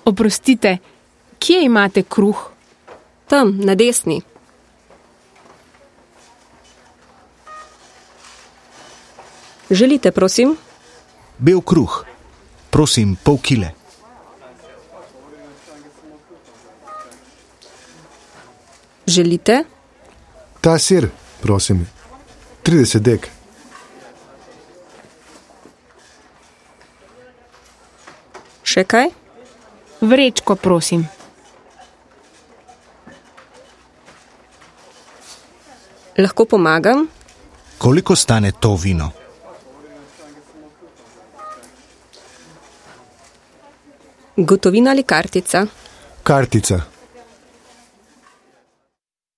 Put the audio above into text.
Oprostite, kje imate kruh? Tam, na desni. Želite, prosim? Bel kruh. Prosim, pol kile. Želite? Ta sir, prosim. 30 dek. Še kaj? Vrečko, prosim. Lahko pomagam? Koliko stane to vino? Gotovina ali kartica? Kartica.